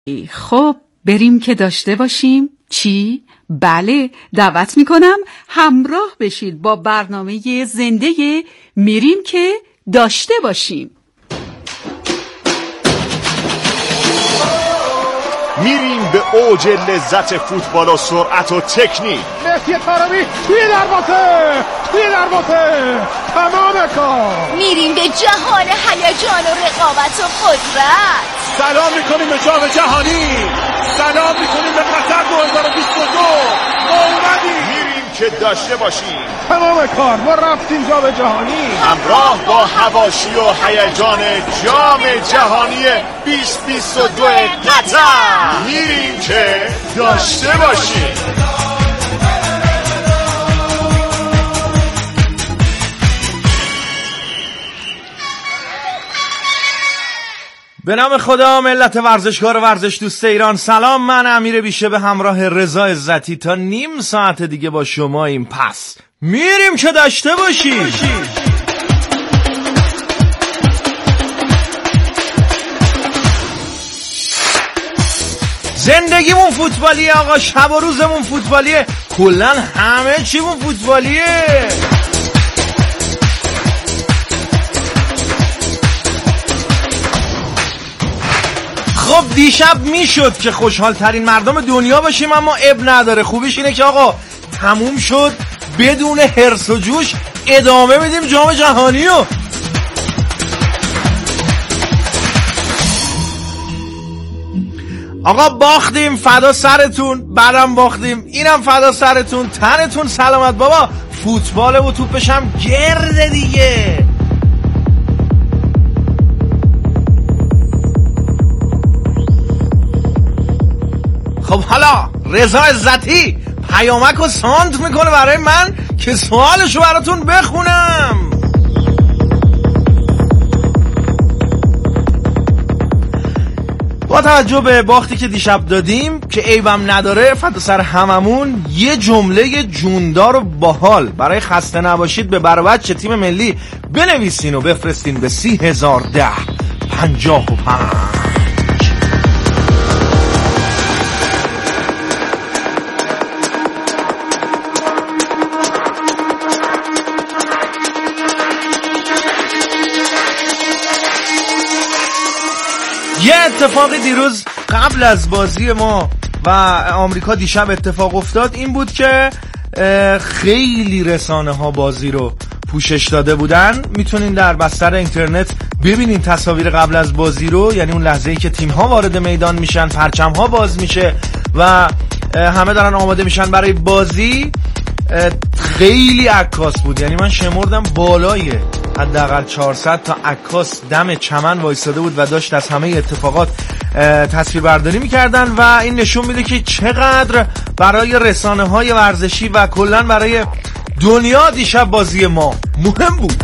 خب بریم که داشته باشیم. چی؟ بله، دعوت میکنم همراه بشید با برنامه زنده میریم که داشته باشیم. میریم به اوج لذت فوتبال و سرعت و تکنیک. مهدی طارمی توی دروازه تمام کار. میریم به جهان هیجان و رقابت و قدرت. سلام میکنیم به جام جهانی، سلام میکنیم به قطر 2022. ما اومدیم میریم که داشته باشیم. تمام کار، ما رفتیم جام جهانی همراه با حواشی و هیجان جام جهانی 2022 قطر. میریم که داشته باشیم. به نام خدا، ملت ورزشکار و ورزش دوست ایران، سلام. من امیر بیشه به همراه رضا عزتی تا نیم ساعت دیگه با شماییم. پس میریم که داشته باشیم. زندگیمون فوتبالیه آقا، شب و روزمون فوتبالیه، کلن همه چیمون فوتبالیه. خب دیشب میشد که خوشحال ترین مردم دنیا باشیم، اما اب نداره. خوبیش اینه که آقا تموم شد، بدون حرص و جوش ادامه میدیم جام جهانی رو. آقا باختیم، فدا سرتون، بعدم باختیم، اینم فدا سرتون، تنتون سلامت. بابا فوتبال و توپش هم گرده دیگه. خب حالا رضا عزتی پیامک و سانت میکنه برای من که سوالشو براتون بخونم. با توجه به باختی که دیشب دادیم که عیبم نداره، فدا سر هممون، یه جمله جوندار و باحال برای خسته نباشید به برابچه تیم ملی بنویسین و بفرستین به 301055. یه اتفاقی دیروز قبل از بازی ما و آمریکا دیشب اتفاق افتاد، این بود که خیلی رسانه ها بازی رو پوشش داده بودن. میتونین در بستر اینترنت ببینین تصاویر قبل از بازی رو، یعنی اون لحظه‌ای که تیم ها وارد میدان میشن، پرچم ها باز میشه و همه دارن آماده میشن برای بازی. خیلی عکاس بود، یعنی من شمردم بالای حداقل 400 تا عکاس دم چمن وایساده بود و داشت از همه اتفاقات تصویر برداری میکردن و این نشون میده که چقدر برای رسانه های ورزشی و کلن برای دنیا دیشب بازی ما مهم بود.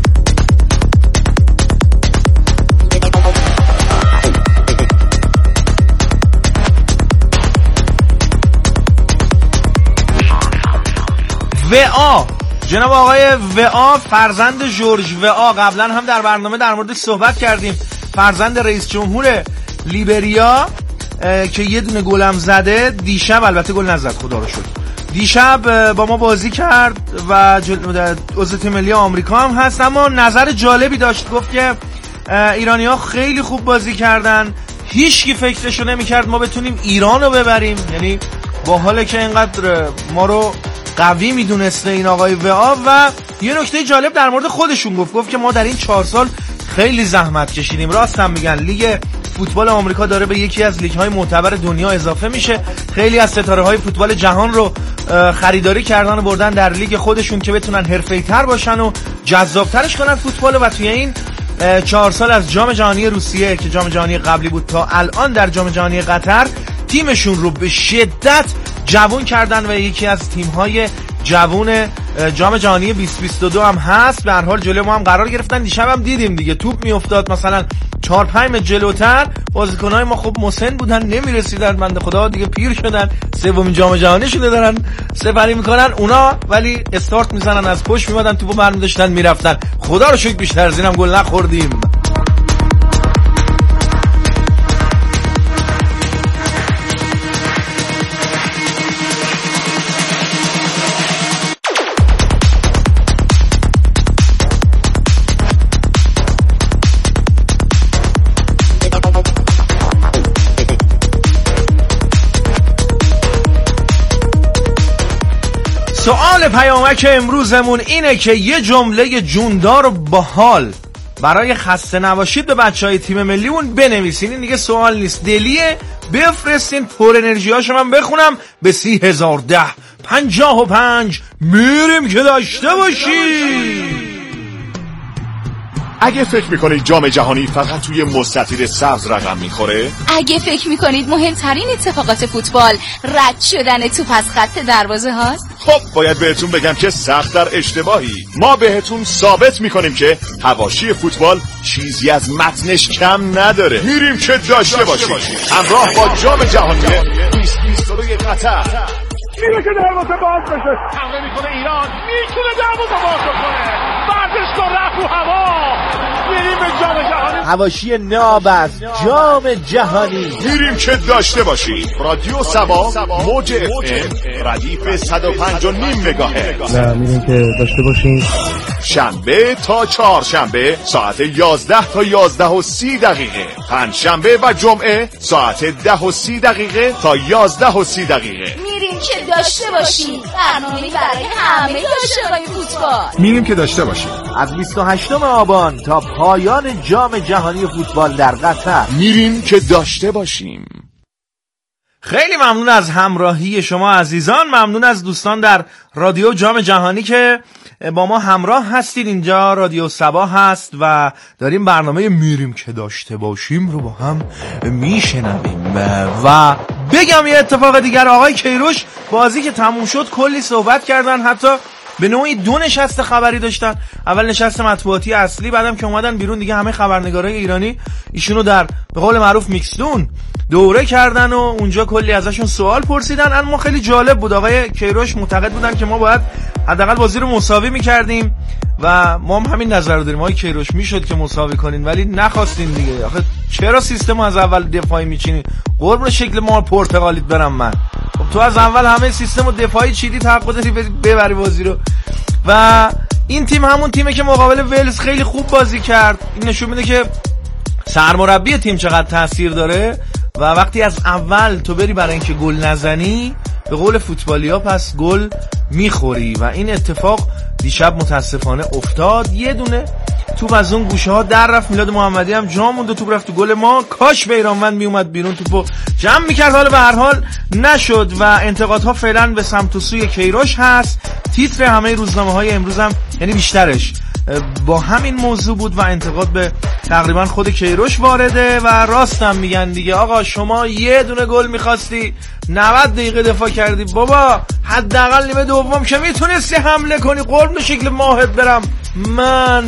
وآ، جناب آقای وآ، فرزند جورج وآ، قبلا هم در برنامه در موردش صحبت کردیم، فرزند رئیس جمهور لیبریا که یه دونه گلم زده. دیشب البته گل نزد، خدا رو شکر، دیشب با ما بازی کرد و عضو تیم ملی آمریکا هم هست. اما نظر جالبی داشت، گفت که ایرانی‌ها خیلی خوب بازی کردن، هیچکی فکرشو نمی‌کرد ما بتونیم ایران رو ببریم. یعنی با حاله که اینقدر ما رو قوی میدونسته این آقای وآ. و یه نکته جالب در مورد خودشون گفت که ما در این 4 سال خیلی زحمت کشیدیم. راست هم میگن، لیگ فوتبال آمریکا داره به یکی از لیگ‌های معتبر دنیا اضافه میشه. خیلی از ستاره‌های فوتبال جهان رو خریداری کردن و بردن در لیگ خودشون که بتونن حرفه‌ای‌تر باشن و جذاب‌ترش کنن فوتبال. و توی این 4 سال از جام جهانی روسیه که جام جهانی قبلی بود تا الان در جام جهانی قطر، تیمشون رو به شدت جوان کردن و یکی از تیم‌های جوان جام جهانی 2022 هم هست. به هر حال جلوی ما هم قرار گرفتن. دیشب هم دیدیم دیگه، توپ میافتاد مثلا 4-5 متر جلوتر، بازیکن‌های ما خب مسن بودن، نمیرسیدن، بنده خدا دیگه پیر شدن، سومین جام جهانی شده دارن سپری میکنن اونا، ولی استارت میزنن از پشت میمدن، توپو برمی‌داشتن میرفتن. خدا رو شکر بیشتر از اینم گل نخوردیم. سوال پیامک امروزمون اینه که یه جمله جوندار و باحال برای خسته نباشید به بچهای تیم ملیمون بنویسین. این دیگه سوال نیست، دلیه. بفرستین، پر انرژی هاشو من بخونم به 301055 میریم که داشته باشید. اگه فکر میکنید جام جهانی فقط توی مستطیل سبز رقم میخوره، اگه فکر میکنید مهمترین اتفاقات فوتبال رد شدن توپ از خط دروازه هاست، خب باید بهتون بگم که سخت در اشتباهی. ما بهتون ثابت میکنیم که حواشی فوتبال چیزی از متنش کم نداره. میریم که داشته باشیم. همراه با جام جهانی 2022 قطر. میره که دروازه باز بشه. حمله میکنه ایران، میتونه دروازه باز کنه. ورزشکار رفت رو هوا. میریم به جام جهانی. حواشی ناب از جام جهانی. میریم که داشته باشیم. رادیو سبا، موج FM، ردیف 105.5 مگاهرتز. نه میریم که داشته باشیم. شنبه تا چهارشنبه ساعت 11 تا 11:30 دقیقه. پنجشنبه و جمعه ساعت 10:30 دقیقه تا 11:30 میریم که داشته باشیم. برنامه‌ای برای همه عاشقای فوتبال. میریم که داشته باشیم. از 28 آبان تا پایان جام جهانی فوتبال در قطر. میریم که داشته باشیم. خیلی ممنون از همراهی شما عزیزان، ممنون از دوستان در رادیو جام جهانی که با ما همراه هستید. اینجا رادیو سبا هست و داریم برنامه میریم که داشته باشیم رو با هم میشنویم. و بگم یه اتفاق دیگر، آقای کیروش بازی که تموم شد کلی صحبت کردن، حتی به نوعی 2 نشست خبری داشتن. اول نشست مطبوعاتی اصلی، بعدم که اومدن بیرون دیگه همه خبرنگارای ایرانی ایشونو در به قول معروف میکسدون دوره کردن و اونجا کلی ازشون سوال پرسیدن. اما خیلی جالب بود، آقای کیروش معتقد بودن که ما باید حداقل بازی رو مساوی میکردیم و ما هم همین نظر رو داریم. آقای کیروش میشد که مساوی کنین ولی نخواستین دیگه. آخه چرا سیستم از اول دفاعی میچینین؟ قربون شکل ما پرتغالیت برم من. خب تو از اول همه سیستم رو دفاعی چیدی، حق داری ببری بازی رو. و این تیم همون تیمه که مقابل ولز خیلی خوب بازی کرد. این نشون میده که سرمربی تیم چقدر تاثیر داره و وقتی از اول تو بری برای اینکه گل نزنی، به قول فوتبالیا پس گل میخوری. و این اتفاق دیشب متاسفانه افتاد. یه دونه توپ از اون گوشه ها در رفت، میلاد محمدی هم جا موند و توپ رفت تو گل ما. کاش بیرانوند میومد بیرون توپو جمع میکرد، حالا به هر حال نشد و انتقادها فعلا به سمت و سوی کیروش هست. تیتر همه روزنامه های امروز هم یعنی بیشترش با همین موضوع بود و انتقاد به تقریبا خود کیروش وارده. و راستم میگن دیگه، آقا شما یه دونه گل میخواستی 90 دقیقه دفاع کردی، بابا حداقل نیمه دوم که میتونستی حمله کنی. قربون شکل ماهت برم من.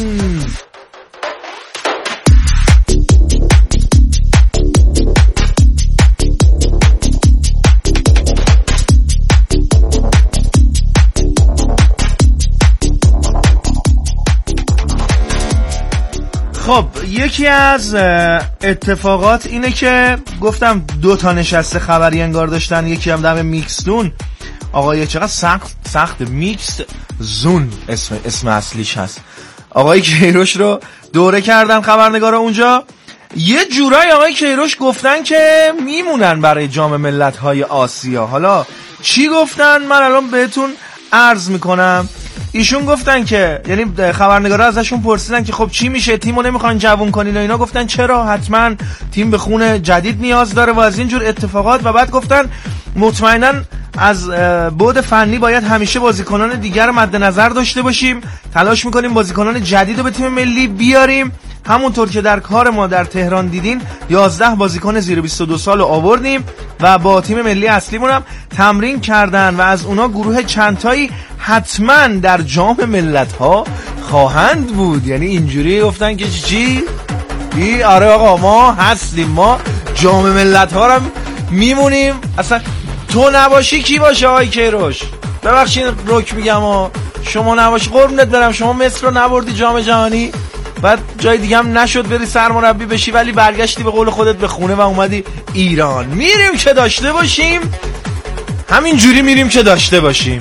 خب یکی از اتفاقات اینه که گفتم 2 نشست خبری انگار داشتن، یکی هم دم میکسدون. آقای چقدر سخت میکس زون اسم اصلیش هست. آقای کیروش رو دوره کردن خبرنگارا اونجا. یه جورایی آقای کیروش گفتن که میمونن برای جام ملت‌های آسیا. حالا چی گفتن من الان بهتون عرض میکنم. ایشون گفتن که یعنی خبرنگارا ازشون پرسیدن که خب چی میشه، تیمو نمیخوان جوون کنین و اینا. گفتن چرا، حتما تیم به خون جدید نیاز داره و از اینجور اتفاقات. و بعد گفتن مطمئنا از بعد فنی باید همیشه بازیکنان دیگر رو مد نظر داشته باشیم، تلاش میکنیم بازیکنان جدید رو به تیم ملی بیاریم. همونطور که در کار ما در تهران دیدین 11 بازیکن زیر 22 سال رو آوردیم و با تیم ملی اصلیمون هم تمرین کردن و از اونا گروه چندتایی حتما در جام ملت‌ها خواهند بود. یعنی اینجوری گفتن که چی؟ آره آقا ما هستیم، ما جام ملت‌ها رو میمونیم. اصلا تو نباشی کی باشه آقای کیروش؟ ببخشید رک میگم شما نباشی قربونت برم. شما مصر رو نبردی جام جهانی، بعد جای دیگه هم نشد بری سرمربی بشی، ولی برگشتی به قول خودت به خونه و اومدی ایران. میریم که داشته باشیم، همین جوری میریم که داشته باشیم.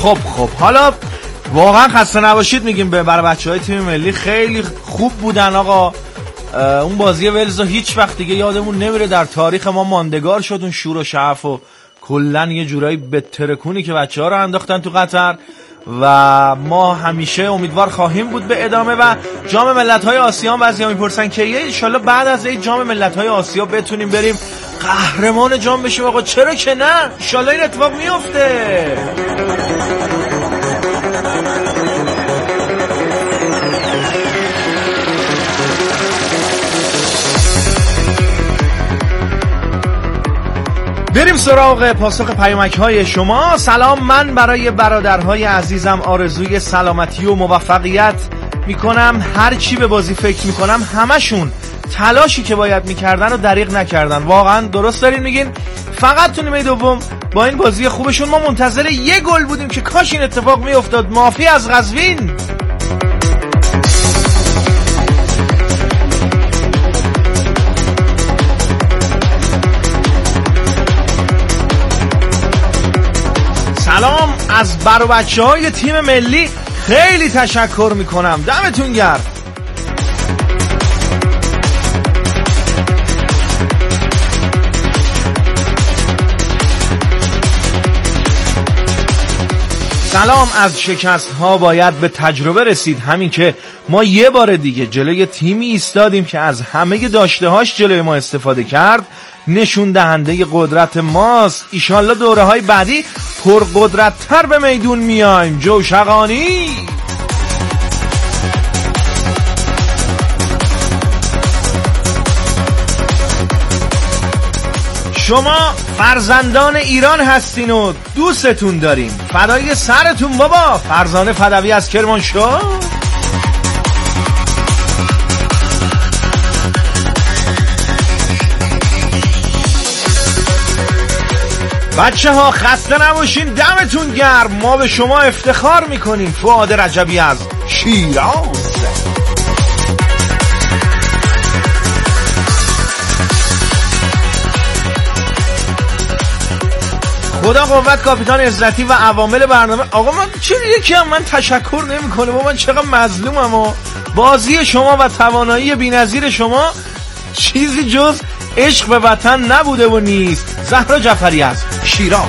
خب حالا واقعا خسته نباشید میگیم برای بچهای تیم ملی. خیلی خوب بودن آقا. اون بازی ولز هیچ وقت دیگه یادمون نمیره، در تاریخ ما ماندگار شد. اون شور و شعف و کلن یه جورایی به ترکونی که بچه‌ها رو انداختن تو قطر و ما همیشه امیدوار خواهیم بود به ادامه. و جام ملت‌های آسیا هم بعضیا میپرسن که ان شاءالله بعد از این جام ملت‌های آسیا بتونیم بریم قهرمان جام بشیم. آقا چرا که نه، ان شاءالله این اتفاق میفته. بریم سراغ پاسخ پیامک‌های شما. سلام، من برای برادرهای عزیزم آرزوی سلامتی و موفقیت میکنم. هر چی به بازی فکر میکنم همشون تلاشی که باید میکردن و دریغ نکردن. واقعا درست دارین میگین. فقط تو نیمه دوم با این بازی خوبشون ما منتظر یه گل بودیم که کاش این اتفاق میافتاد. مافی از قزوین. سلام، از بر و بچه های تیم ملی خیلی تشکر میکنم. دمتون گرم. سلام، از شکست ها باید به تجربه رسید. همین که ما یه بار دیگه جلوی تیمی ایستادیم که از همه داشته هاش جلوی ما استفاده کرد نشون دهنده قدرت ماست. ایشالله دوره های بعدی پرقدرت تر به میدون میایم. جوشقانی. شما فرزندان ایران هستین و دوستتون داریم. فدای سرتون بابا. فرزانه فدوی از کرمانشاه. بچه ها خسته نباشین، دمتون گرم. ما به شما افتخار میکنیم. فؤاد رجبی از شیراز. خدا قوت کاپیتان عزتی و عوامل برنامه. آقا من چرا یکی هم من تشکر نمی کنه؟ با من چقدر مظلومم. و بازی شما و توانایی بی‌نظیر شما چیزی جز عشق به وطن نبوده و نیست. زهرا جعفری از شیراز.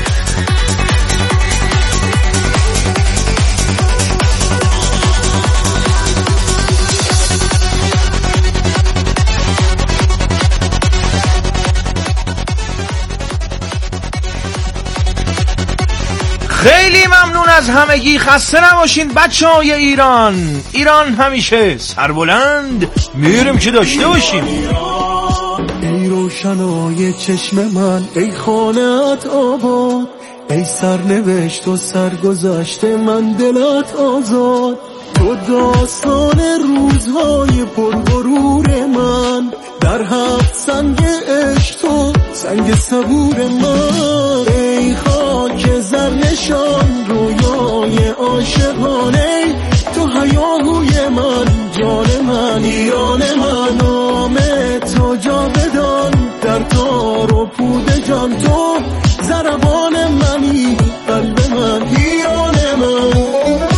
خیلی ممنون از همگی. خسته نباشین بچه‌های ایران. ایران همیشه سربلند. میریم که داشته باشیم. ای روشنای چشم من، ای خانه‌ات آباد، ای سرنوشت و سرگذشت من دلت آزاد. تو داستان روزهای پرغرور من، در هفت سنگ عشق تو سنگ صبور من. ای خاک زرنشان رویای عاشقانه، تو هیاهوی من، جان من، ایران من. نام تو جاودان در تار و پود جان، تو ضربان منی، قلب من، ایران من.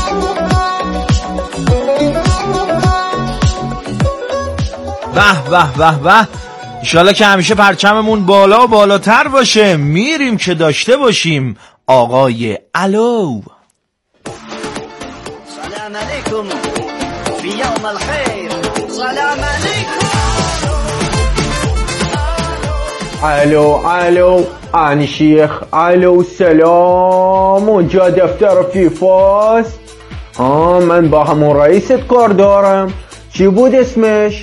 به به به به. انشالله که همیشه پرچممون بالا و بالاتر باشه. میریم که داشته باشیم. آقای الو. سلام علیکم فی یوم الخیر. سلام علیکم. الو انی شیخ. الو سلام. اونجا دفتر فیفاست. من با همون رئیست کار دارم. چی بود اسمش؟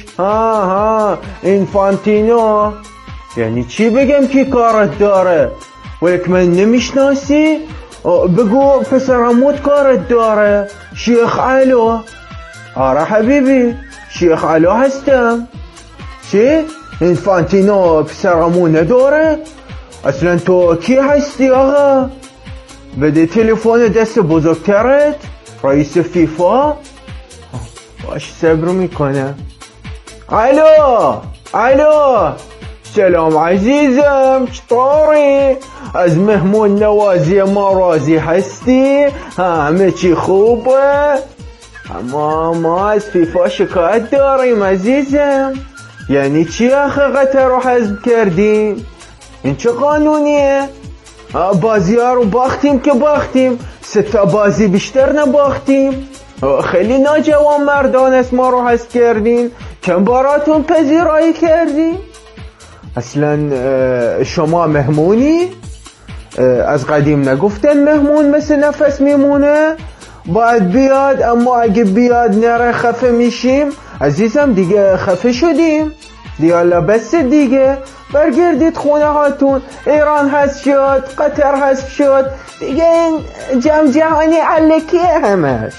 اینفانتینو. یعنی چی بگم کی کارت داره؟ ولیک من نمیشناسی؟ بگو پسرموت کارت داره. شیخ الو. آره حبیبی، شیخ الو هستم. چی؟ اینفانتینو پسرمو نداره؟ اصلا تو کی هستی آقا؟ بده تلفن دست بزرگترت، رئیس فیفا. باش صبر میکنه. الو سلام عزیزم، چطوری؟ از مهمون نوازی ما راضی هستی؟ همه چی خوبه؟ اما ما از فیفا شکایت داریم عزیزم. یعنی چی آخه قطر رو حذف کردیم؟ این چه قانونیه؟ بازی ها رو باختیم که باختیم، 3 بازی بیشتر نباختیم. خیلی ناجوان مردان است ما رو حذف کردین. چند باراتون پذیرایی کردین؟ اصلا شما مهمونی؟ از قدیم نگفتن مهمون مثل نفس میمونه؟ باید بیاد، اما اگه بیاد نره خفه میشیم. عزیزم دیگه خفه شدیم دیگه، بس دیگه برگردید خونه هاتون. ایران حذف شد، قطر حذف شد دیگه، این جام جهانی علکیه همش.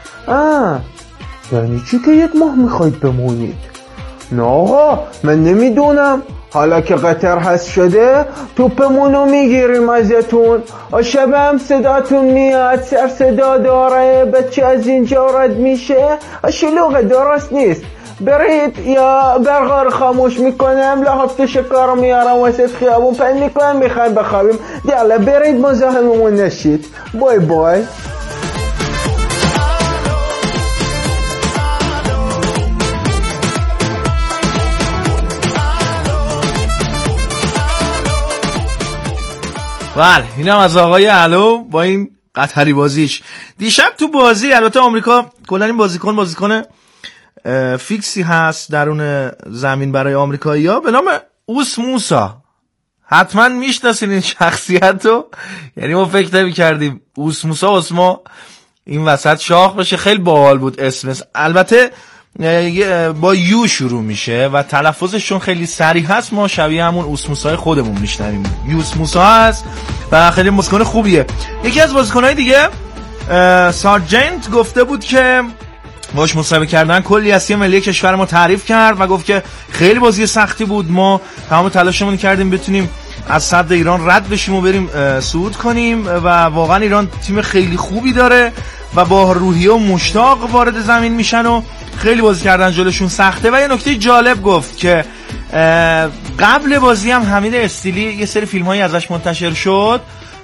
یعنی چی که 1 ماه میخواید بمونید؟ نه آقا من نمیدونم. حالا که قطر حذف شده توپمونو میگیریم ازتون. شب هم صداتون میاد، سر صدا داره، بچه از اینجا رد میشه، شلوغه، درست نیست. برید یا برقا رو خاموش میکنم، لحاف شکار رو میارم وسط خیابون پن میکنم، میخوایم بخوابیم. دیالا برید مزاحممون نشید. بای بای. بله اینم از آقای علو با این قطری بازیش. دیشب تو بازی، البته آمریکا کلا این بازیکن فیکسی هست درون زمین برای آمریکایی‌ها به نام اوس موسا. حتما میشناسین این شخصیت رو. یعنی ما فکر نمی‌کردیم اوس موسا اسمو این وسط شاخ بشه. خیلی باحال بود اسمش. البته با یو شروع میشه و تلفظشون خیلی سریع هست. ما شبیه همون اوس موسای خودمون میشنویم. یوس موسا هست و خیلی بازیکن خوبیه. یکی از بازیکن‌های دیگه سارجنت گفته بود که باش مصاحبه کردن، کلی از تیم ملی کشور ما تعریف کرد و گفت که خیلی بازی سختی بود، ما تمام تلاشمون کردیم بتونیم از صد ایران رد بشیم و بریم صعود کنیم و واقعا ایران تیم خیلی خوبی داره و با روحیه و مشتاق وارد زمین میشن و خیلی بازی کردن جلوشون سخته. و یه نکته جالب گفت که قبل بازی هم حمید استیلی یه سری فیلم‌هایی ازش منتشر شد،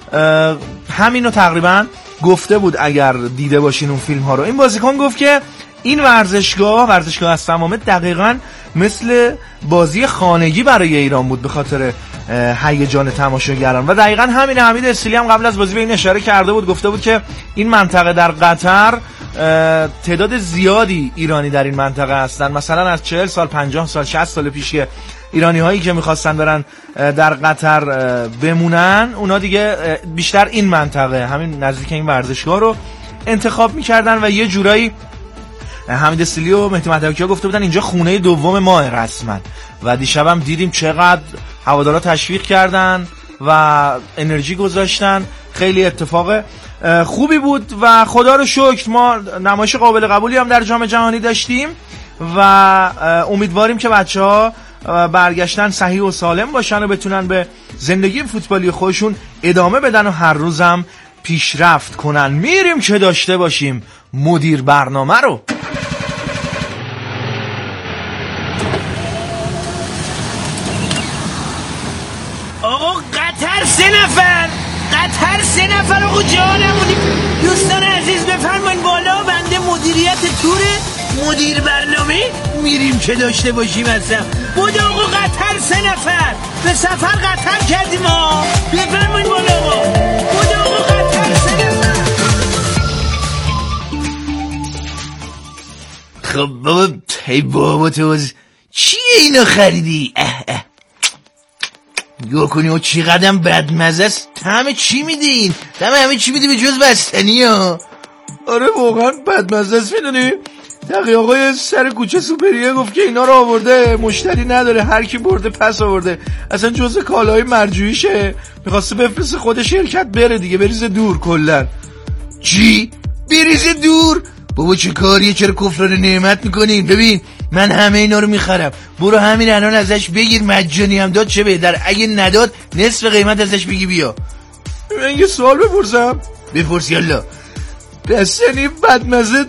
همینو تقریبا گفته بود اگر دیده باشین اون فیلم ها رو. این بازیکن گفت که این ورزشگاه از تمامه دقیقاً مثل بازی خانگی برای ایران بود به خاطر هیجان تماشاگران و دقیقاً همین. حمید استیلی هم قبل از بازی به این اشاره کرده بود، گفته بود که این منطقه در قطر تعداد زیادی ایرانی در این منطقه هستن. مثلا از 40 سال 50 سال 60 سال پیش که ایرانی هایی که میخواستن برن در قطر بمونن، اونا دیگه بیشتر این منطقه همین نزدیک این ورزشگاه رو انتخاب میکردن و یه جورایی حمید استیلی و مهدی مهدوی گفته بودن اینجا خونه دوم ماه رسما. و دیشب هم دیدیم چقدر هوادارا تشویق کردن و انرژی گذاشتن. خیلی اتفاق خوبی بود و خدا رو شکر ما نمایش قابل قبولی هم در جام جهانی داشتیم و امیدواریم که بچه‌ها برگشتن صحیح و سالم باشن و بتونن به زندگی فوتبالی خودشون ادامه بدن و هر روزم پیشرفت کنن. میریم که داشته باشیم مدیر برنامه رو. آقا قطر 3 نفر آقا جانمونی. دوستان عزیز بفرمایید بالا، بنده مدیریت توره، مدیر برنامه میریم که داشته باشیم. اصلا بود آقا قطر 3 نفر به سفر قطر کردیم ها. بفرمایید بالا آقا. بود آقا قطر 3 نفر. خب بابا ای بابا تو چیه اینو خریدی؟ نگاه کنی و چی قدم بدمزه است. همه چی میدین؟ همه چی میدی به جز بستنی ها. آره واقعا بدمزه است. میدونی تقی آقای سر کوچه سوپریه گفت که اینا رو آورده مشتری نداره، هر کی برده پس آورده، اصلا جزء کالای مرجوعیشه، میخواسته بفرسته خودش شرکت بره دیگه، بریزه دور کلن. چی؟ بریزه دور؟ بابا چه کاریه؟ چرا کفران نعمت میکنین؟ ببین من همه اینا رو میخرم، برو همین الان ازش بگیر، مجانی هم داد چه بهتر، اگه نداد نصف قیمت ازش بگی بیا. من یه سوال بپرسم؟ بپرس یالا. دستنی بدمزه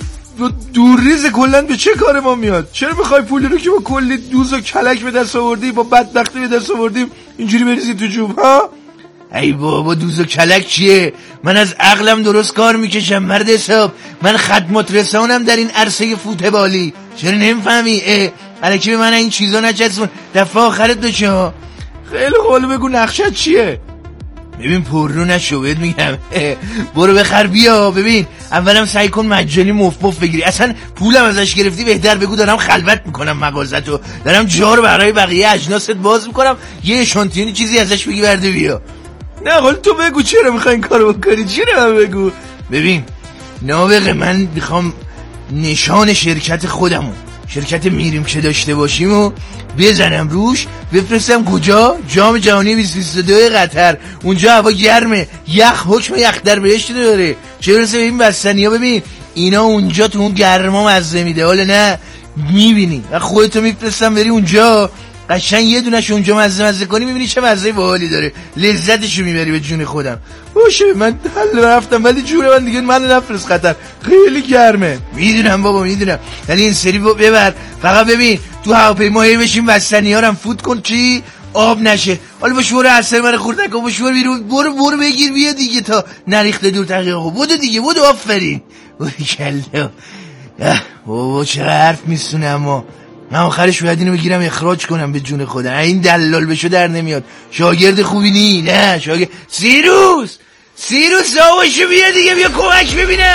دورریز کلا به چه کار ما میاد؟ چرا میخوای پولی رو که با کلی دوز و کلک به دست آوردی، با بدبختی به دست آوردیم اینجوری بریزی تو جوب ها؟ ای بابا دوز و کلک چیه؟ من از عقلم درست کار میکشم مرد حساب. من خدمات رسانم در این عرصه فوتبالی. چرا نمیفهمی؟ الکی به من این چیزا نچسبون، دفعه آخرت بشه ها. خیلی خوب بگو نقشت چیه؟ ببین پررو نشو بهت میگم. برو بخر بیا. ببین اولم سعی کن مجانی مفت بگیری. اصلا پولم ازش گرفتی بهتر بگو دارم خلوت میکنم مغازتو، دارم جا رو برای بقیه اجناست باز میکنم، یه اشانتیونی چیزی ازش بگی برده بیا. نه حالا تو بگو چرا میخوای این کارو بکنی؟ چرا من بگو؟ ببین نابغه من میخوام نشان شرکت خودمو، شرکت میریم که داشته باشیم و بزنم روش، بفرستم کجا؟ جام جهانی 2022 قطر. اونجا هوا گرمه، یخ حکم یخ در بهشت داره. چه برسه به این بستنی ها. ببین اینا اونجا تو اون گرما مزه میده، حالا نه میبینی و خودتو میفرستم بری اونجا قشنگ یه دونش اونجا مزه کنی، میبینی چه مزه باحالی داره، لذتشو میبری به جون خودم. باشه من حل رفتم ولی جون من دیگه من نفرست قطر، خیلی گرمه. میدونم بابا میدونم، ولی این سری ببر. فقط ببین تو هواپیما هی بشین بستنی ها رو فوت کن چی آب نشه. حالا با شور اثر من خورد نکن، با شور بیرون برو بگیر بیا دیگه تا نریخته دور تقیقه. بودو دیگه بودو آفرین. کلا بابا چرا حرف میسونه، اما من آخرش باید اینو بگیرم اخراج کنم به جون خودم. این دلال بشو در نمیاد. شاگرد خوبی نی. نه شاگرد سیروس آواشو بیا دیگه، بیا کمک ببینه.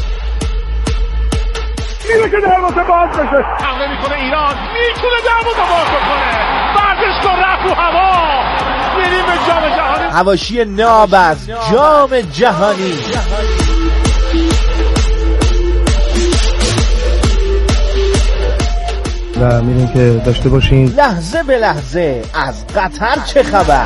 میره که دروازه باز بشه. حمله میکنه ایران، میتونه دروازه باز کنه. ورزشگاه رفت رو هوا. میریم به جام جهانی. حواشی ناب از جام جهانی. و میریم که داشته باشیم لحظه به لحظه از قطر چه خبر،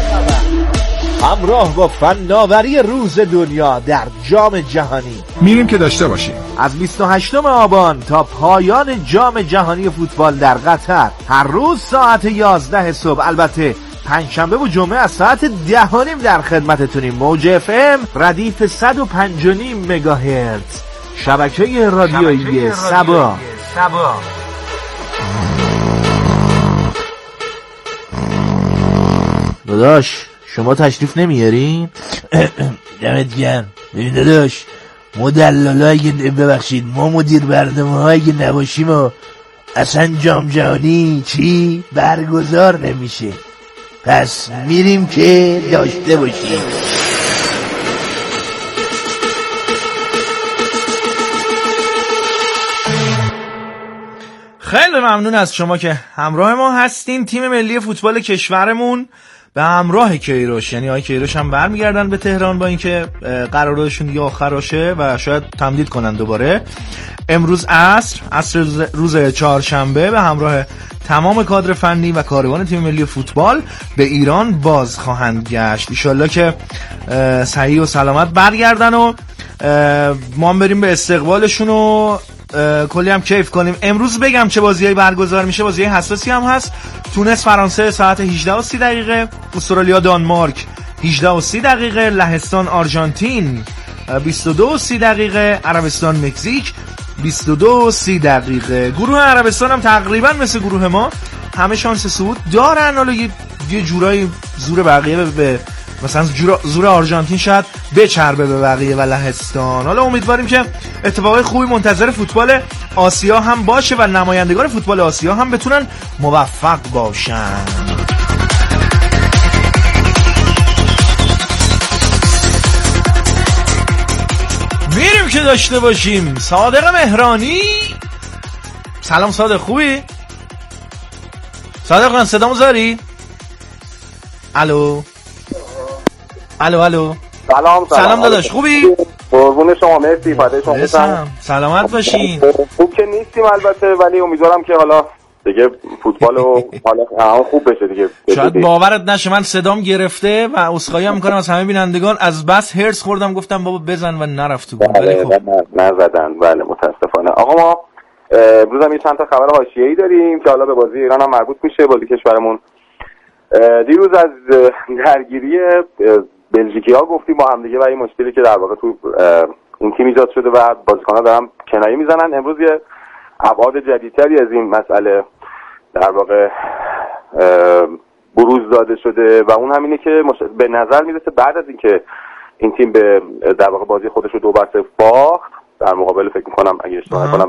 همراه با فناوری روز دنیا در جام جهانی. میریم که داشته باشیم از 28 آبان تا پایان جام جهانی فوتبال در قطر، هر روز ساعت 11 صبح، البته پنجشنبه و جمعه از ساعت 10:30 در خدمتتونیم. موج اف ام ردیف 105.5 مگاهرتز، شبکه رادیویی سبا. داداش شما تشریف نمیارین؟ دمت گرم. ببین داداش ما دلالا اگه ببخشید ما مدیر برنامه ها اگه نباشیم و اصلا جام جهانی چی برگزار نمیشه. پس میریم که داشته باشیم. خیلی ممنون از شما که همراه ما هستین. تیم ملی فوتبال کشورمون به همراه کیروش، یعنی آقای کیروش هم برمیگردن به تهران با اینکه قراردادشون دیگه آخر باشه و شاید تمدید کنن دوباره. امروز عصر روز چهارشنبه به همراه تمام کادر فنی و کاروان تیم ملی فوتبال به ایران باز خواهند گشت. ان شاءالله که صحیح و سلامت برگردن و ما بریم به استقبالشون و کلی هم کیف کنیم. امروز بگم چه بازیایی برگزار میشه. بازی حساسی هم هست. تونس فرانسه ساعت 18:30، استرالیا دانمارک 18:30، لهستان آرژانتین 22:30، عربستان مکزیک 22:30. گروه عربستان هم تقریبا مثل گروه ما همه شانس صعود دارن. حالا یه جورایی زور بقیه به مثلا زور آرژانتین شاید بچربه به بقیه و لهستان. حالا امیدواریم که اتفاقای خوبی منتظر فوتبال آسیا هم باشه و نمایندگان فوتبال آسیا هم بتونن موفق باشن. میریم که داشته باشیم. صادق مهرانی. سلام صادق، خوبی؟ صادق من صدامو زاری؟ الو سلام داداش، خوبی؟ قربون شما، مرسی. فدای شما. سلامت باشین. خوب که نیستیم البته، ولی امیدوارم که حالا دیگه فوتبال و حالا خوب بشه دیگه. شاید باورت نشه من صدام گرفته و عذرخواهی میکنم از همه بینندگان، از بس هرس خوردم گفتم بابا بزن و نرفت تو گوش. ولی خب نزدن. بله متاسفانه. آقا ما امروز هم چند تا خبر حاشیه‌ای داریم که حالا به بازی ایران هم مربوط میشه، بازی کشورمون. دیروز از درگیری بلژیکی‌ها گفتیم با هم دیگه و این مشکلی که در واقع تو این تیم ایجاد شده و بازیکن‌ها دارن کنایه میزنن. امروز یه ابعاد جدیدتری از این مسئله در واقع بروز داده شده و اون همینه که به نظر میرسه بعد از اینکه این تیم به در واقع بازی خودش رو 2-0 باخت در مقابل فکر می‌کنم اگه اشتباه نکنم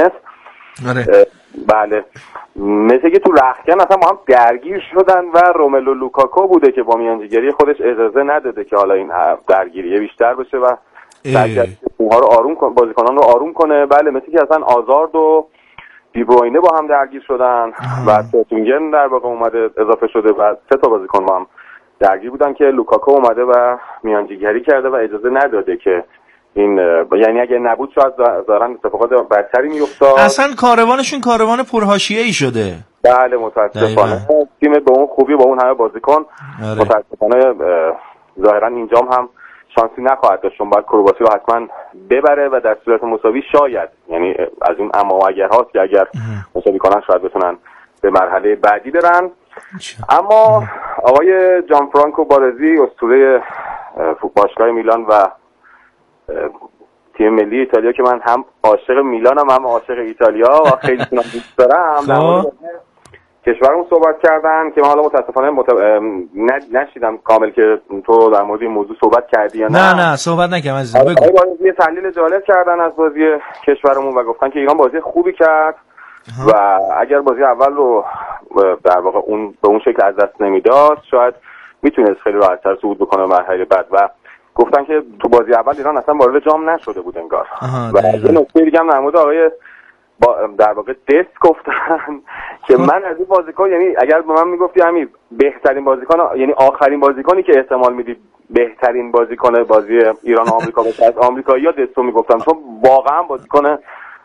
بله مثل که تو رختکن اصلا با هم درگیر شدن و روملو لوکاکو بوده که با میانجیگری خودش اجازه نداده که حالا این درگیریه بیشتر بشه و اونها رو آروم کنه، بازیکنان رو آروم کنه. بله مثل که اصلا آزارد و دیبروینه با هم درگیر شدن و تورتینگن در واقع اومده اضافه شده و 3 تا بازیکن با هم درگیر بودن که لوکاکو اومده و میانجیگری کرده و اجازه نداده که این یعنی اگه نبود شاید ظاهرا اتفاقات بدتری میافتاد. اصلا کاروانشون کاروان پرحاشیه‌ای شده. بله متاسفانه تیم به اون خوبی با اون همه بازیکن متاسفانه ظاهرا اینجام هم شانسی نخواهد داشت، چون باید کرواسی رو حتما ببره و در صورت مساوی شاید یعنی از اون اما و اگر هاست که اگر مساوی کنن شاید بتونن به مرحله بعدی برن. اما آقای جان فرانکو بارزی اسطوره باشگاه میلان و تیم ملی ایتالیا که من هم عاشق میلانم هم عاشق ایتالیا و خیلی دوست دارم در مورد کشورمون صحبت کردن که من حالا متاسفانه نشیدم کامل که تو در مورد این موضوع صحبت کردی یا نه صحبت نکردم عزیزم. بگو. یه تحلیل جالب کردن از بازی کشورمون و گفتن که ایران بازی خوبی کرد و اگر بازی اول رو در واقع به اون شکل از دست نمیداد شاید میتونست خیلی راحت‌تر صعود بکنه مرحله بعد و گفتن که تو بازی اول ایران اصلا وارد جام نشده بود انگار. و یه نکته دیگه هم در مورد آقای در واقع دست گفتن که من از این بازیکن یعنی اگر به من میگفتی همین بهترین بازیکن یعنی آخرین بازیکنی که احتمال میدی بهترین بازیکن بازی ایران و آمریکا باشه از آمریکایی‌ها دستو میگفتم، چون واقعا بازیکن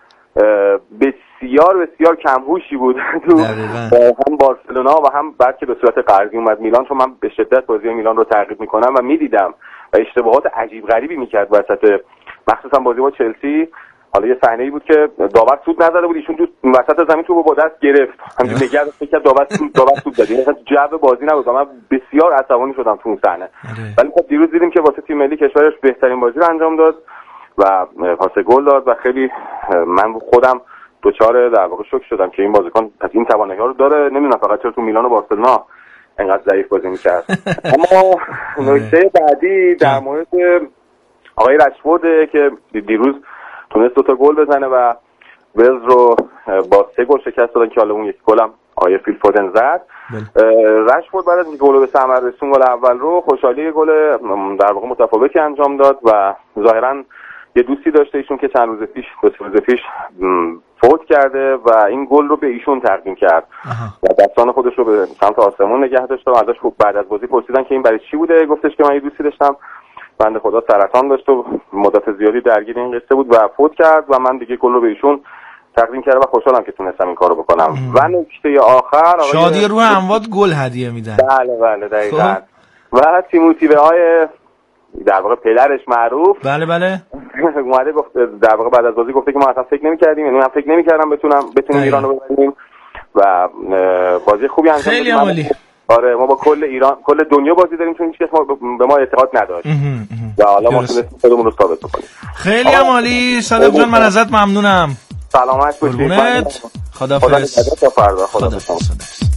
بسیار بسیار کمهوشی بود تو هم بارسلونا و هم بعد که به صورت قرضی اومد میلان، چون من به شدت بازی میلان رو تعقیب میکنم و میدیدم و اشتباهات عجیب غریبی میکرد وسط مخصوصا بازی با چلسی. حالا یه صحنه‌ای بود که داور سود نداده بود، ایشون تو وسط زمین تو با دست گرفت همین نگرد فکر کرد داور سود داد، مثلا جو بازی نبود و من بسیار عصبانی شدم تو اون صحنه. ولی خب دیروز دیدیم که واسه تیم ملی کشورش بهترین بازی رو انجام داد و پاس گل داد و خیلی من خودم دوچار در واقع شوک شدم که این بازیکن پس این توانایی‌ها رو داره. نمیدونم فقط چرا تو میلان و بارسلونا انقدر ضعیف بازی می‌کرد. اما نکته بعدی در مورد آقای رشفورد که دیروز تونست 2 تا گل بزنه و ولز رو با 3 گل شکست دادن که حالا اون یک گلم آقای فیل فودن زد. رشفورد بعد از اینکه گل به ثمر رسون گل اول رو خوشحالی گل در واقع متفاوتی انجام داد و ظاهراً یه دوستی داشته ایشون که چند روز پیش فوت کرده و این گل رو به ایشون تقدیم کرد و دستان خودش رو به سمت آسمون نگه داشت و ازش بعد از بازی پرسیدن که این برای چی بوده، گفتش که من یه دوستی داشتم بنده خدا سرطان داشت و مدت زیادی درگیر این قصه بود و فوت کرد و من دیگه گل رو به ایشون تقدیم کردم و خوشحالم که تونستم این کارو بکنم. و نکته آخر شادی روح اموات گل هدیه میدن. بله دقیقاً. و تیموتی به های در واقع پدرش معروف بله اومده گفت در واقع بعد از بازی گفته که ما اصلا فکر نمی‌کردیم، یعنی من فکر نمی‌کردم بتونیم ایران رو ببریم و بازی خوبی انجام دادیم. خیلی عالی. آره ما با کل ایران کل دنیا بازی داریم چون هیچکس به ما اعتقاد نداشت و حالا ما تونستیم خودمون رو ثابت بکنیم. خیلی عالی صادق جان، من ازت ممنونم. سلامت باشید. خداحافظ. تا فردا. خداحافظ.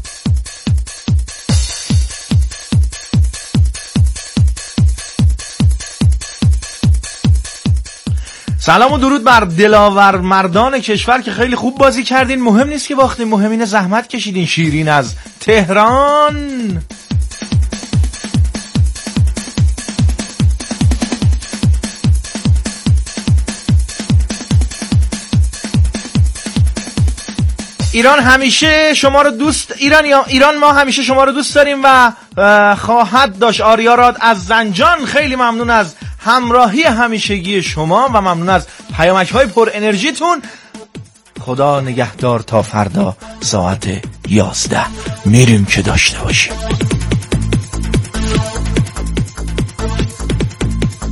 سلام و درود بر دلاور مردان کشور که خیلی خوب بازی کردین. مهم نیست که باختین، مهم اینه زحمت کشیدین. شیرین از تهران. ایران همیشه شما رو ایران ما همیشه شما رو دوست داریم و خواهد داشت. آریا راد از زنجان خیلی ممنون از همراهی همیشگی شما و ممنون از پیامک‌های پر انرژیتون. خدا نگهدار تا فردا ساعت 11 میریم که داشته باشیم.